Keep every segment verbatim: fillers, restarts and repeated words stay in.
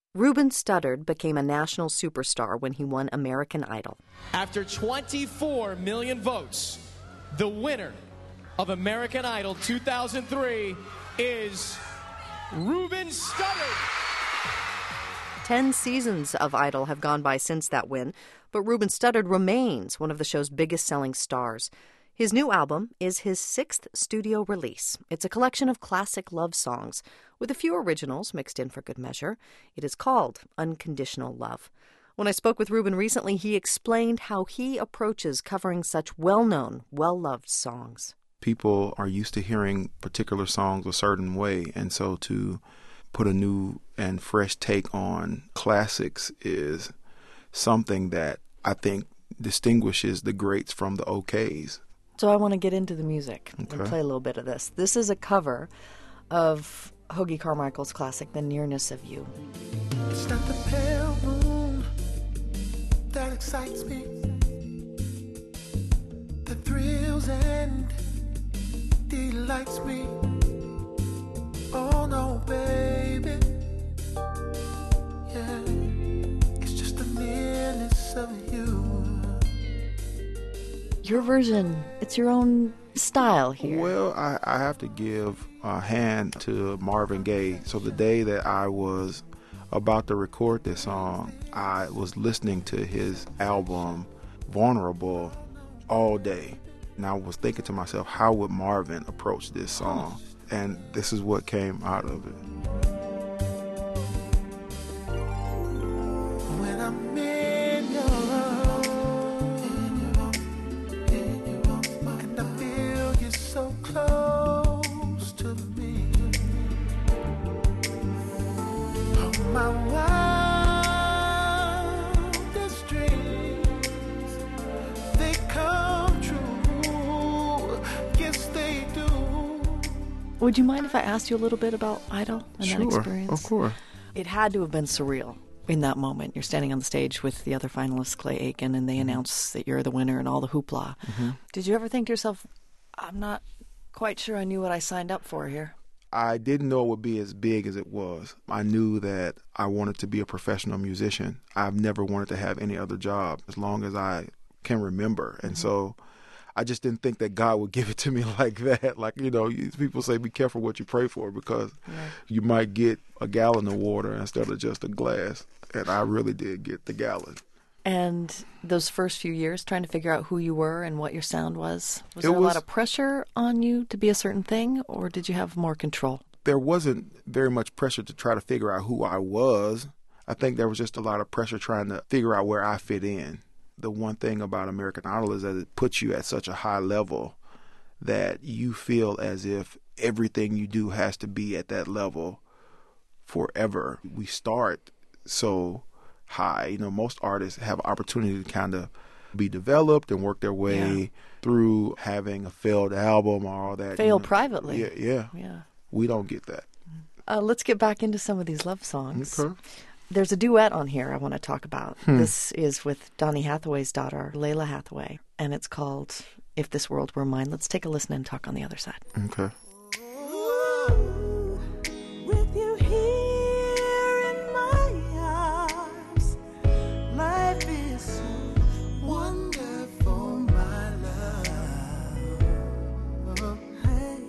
Ruben Studdard became a national superstar when he won American Idol. After twenty-four million votes, the winner of American Idol two thousand three is Ruben Studdard. Ten seasons of Idol have gone by since that win, but Ruben Studdard remains one of the show's biggest-selling stars. His new album is his sixth studio release. It's a collection of classic love songs, with a few originals mixed in for good measure. It is called Unconditional Love. When I spoke with Ruben recently, he explained how he approaches covering such well-known, well-loved songs. People are used to hearing particular songs a certain way, and so to put a new and fresh take on classics is something that I think distinguishes the greats from the okays. So I want to get into the music Okay. and play a little bit of this. This is a cover of Hoagy Carmichael's classic, The Nearness of You. It's not the pale moon that excites me, that thrills and delights me. Oh no, baby, yeah, it's just the nearness of you. Your version, it's your own style here. Well, I, I have to give a hand to Marvin Gaye. So the day that I was about to record this song, I was listening to his album, Vulnerable, all day. And I was thinking to myself, how would Marvin approach this song? And this is what came out of it. When I'm in your arms, and I feel you so close to me, oh, my wildest dreams, they come true, yes they do. Would you mind if I asked you a little bit about Idol and Sure, that experience? of course. It had to have been surreal in that moment. You're standing on the stage with the other finalists, Clay Aiken, and they announce that you're the winner and all the hoopla. Mm-hmm. Did you ever think to yourself, I'm not quite sure I knew what I signed up for here? I didn't know it would be as big as it was. I knew that I wanted to be a professional musician. I've never wanted to have any other job as long as I can remember. And so I just didn't think that God would give it to me like that. Like, you know, people say be careful what you pray for because Yeah. you might get a gallon of water instead of just a glass. And I really did get the gallon. And those first few years, trying to figure out who you were and what your sound was, was It there a was- lot of pressure on you to be a certain thing, or did you have more control? There wasn't very much pressure to try to figure out who I was. I think there was just a lot of pressure trying to figure out where I fit in. The one thing about American Idol is that it puts you at such a high level that you feel as if everything you do has to be at that level forever. We start so high. You know, most artists have opportunity to kind of be developed and work their way Yeah. through having a failed album or all that. Fail you know. privately. Yeah, yeah. Yeah. We don't get that. Uh, let's get back into some of these love songs. Okay. There's a duet on here I want to talk about. Hmm. This is with Donny Hathaway's daughter, Layla Hathaway, and it's called If This World Were Mine. Let's take a listen and talk on the other side. Okay. With you here in my arms, life is so wonderful, my love. Hey,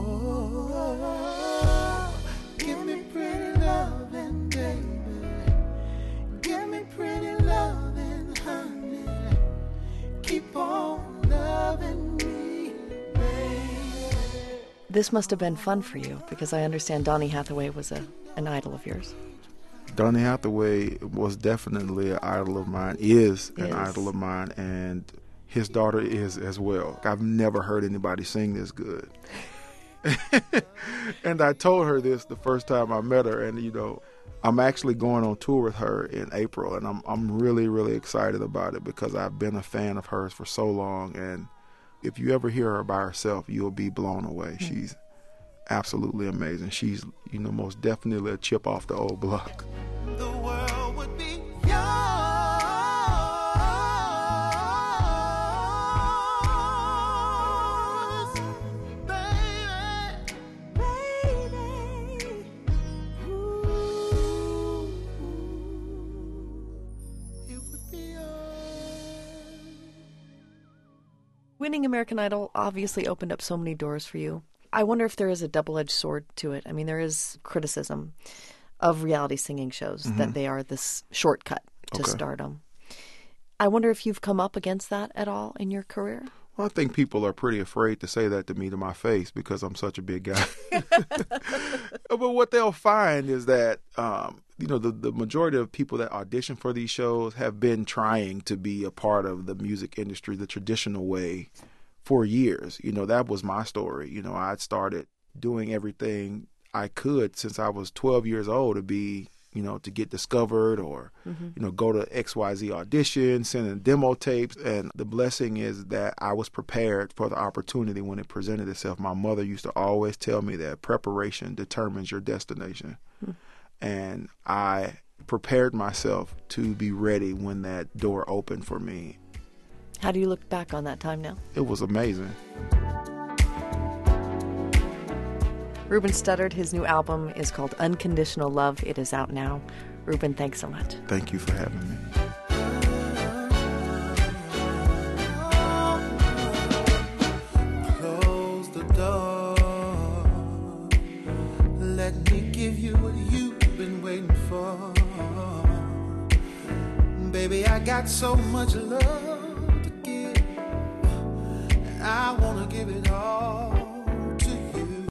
oh, give me pretty loving, baby. Give me pretty loving, honey. Keep on loving me, baby. This must have been fun for you because I understand Donny Hathaway was a, an idol of yours. Donny Hathaway was definitely an idol of mine, is an Is. idol of mine, and his daughter is as well. I've never heard anybody sing this good. And I told her this the first time I met her, and, you know, I'm actually going on tour with her in April, and I'm I'm really, really excited about it because I've been a fan of hers for so long, and if you ever hear her by herself, you'll be blown away. Mm. She's absolutely amazing. She's, you know, most definitely a chip off the old block. The world would be yours, baby, baby. Ooh. winning American Idol obviously opened up so many doors for you. I wonder if there is a double-edged sword to it. I mean, there is criticism of reality singing shows mm-hmm. that they are this shortcut to okay. stardom. I wonder if you've come up against that at all in your career? Well, I think people are pretty afraid to say that to me to my face because I'm such a big guy. But what they'll find is that, um, you know, the, the majority of people that audition for these shows have been trying to be a part of the music industry the traditional way for years. You know, that was my story. You know, I'd started doing everything I could since I was twelve years old to be, you know, to get discovered or, mm-hmm. you know, go to X Y Z audition, send in demo tapes. And the blessing is that I was prepared for the opportunity when it presented itself. My mother used to always tell me that preparation determines your destination. Mm-hmm. And I prepared myself to be ready when that door opened for me. How do you look back on that time now? It was amazing. Ruben Studdard, his new album is called Unconditional Love. It is out now. Ruben, thanks so much. Thank you for having me. Close the door. Let me give you what you've been waiting for. Baby, I got so much love to give, and I want to give it all.